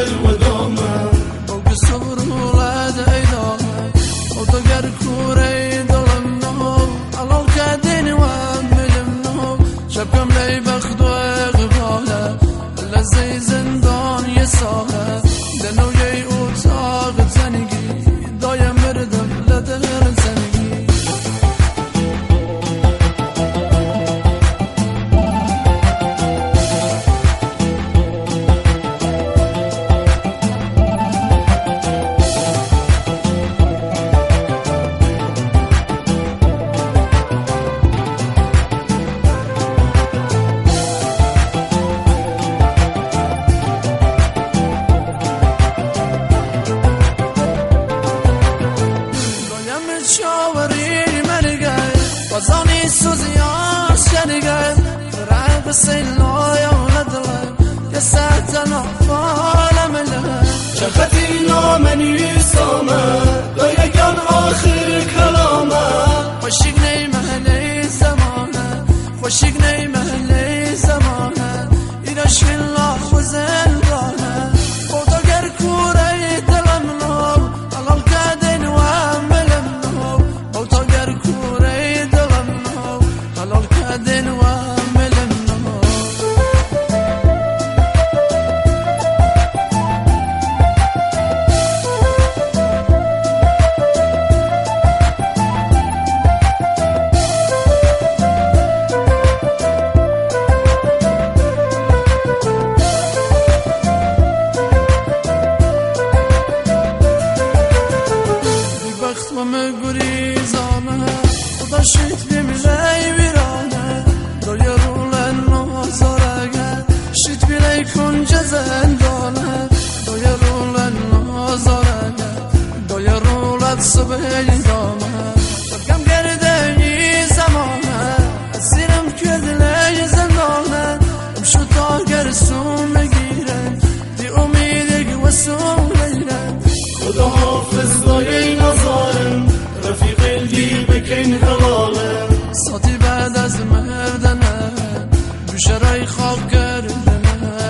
الودامه او صبر ولاد ايدامه او تقر كوري ظلمنه الله كادين واملمنه شبكم لي بخد وغباله الا زي زندان يساله لانه جاي اتاق زنقي دايم مردم لدل زنقي شاوري مرقل وزاني سوزيان شرقل فرعب السيلا يا ولدلم يا ساتنا فالملم شفتينا من يسامه لا كان آخر كلامه خوشقني مهلي زمانه خوشقني مهلي زمانه إلى الله وزندانه خدا كوري دلمنو الله الكادين واملم الكادن واملمنه ببخت ومقري زانه وضشت بملاي ويرانه دايرو لنو زارقه شت بلي كن جزندانه دايرو لنو زارقه دايرو لتصبح دامه شبكم قردني زمانه اسيرم كدلي زندانه امشو تاقر سوم مگیرن دی امیدك وسوم غيرن خدا حافظ دایه نظارم رفیق الدی بکن حلاله ساتی بعد از مردنه بشرای خواب کردنه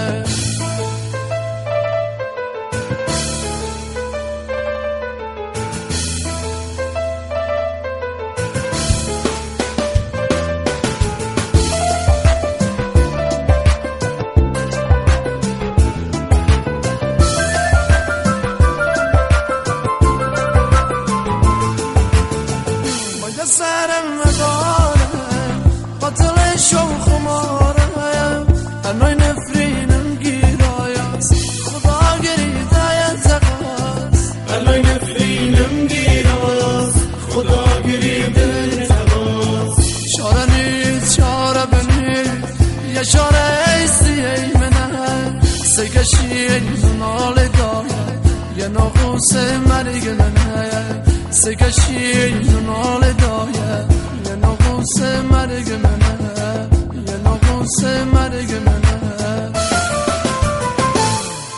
سرم مداره قتل شو خماره انوی نفرینم گیرایاست خدا گریده یتقاست انوی نفرینم گیرایاست خدا گریده یتقاست چاره نیست چاره بنید یه چاره ایستی ای منه سکشی نال داره یه ناقوس مرگلنه سکشی نال داره